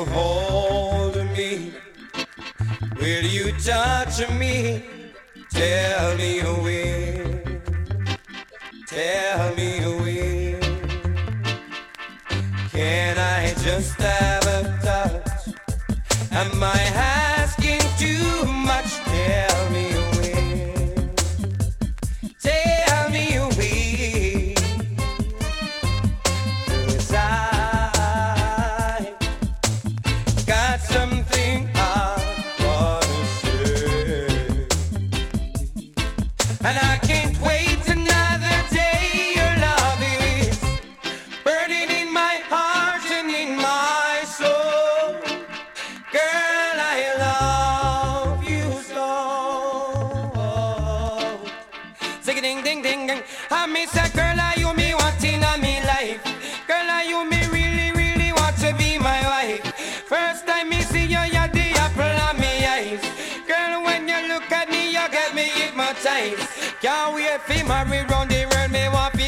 hold me? Will you touch me? Tell me when. Tell me when. Can I just have a touch? Am I asking too much? Tell me when. Tell me when. 'Cause I got something I wanna say, and I can't wait another day. Your love is burning in my heart and in my soul. Girl, I love you so. Sing a ding ding ding ding. I miss a girl, I you me wanting in me life. Girl, I you me really, really want to be my wife. First time me see you, you're the apple of me eyes. Girl, when you look at me, you get me hypnotized. Can't wait for marry round the world, me want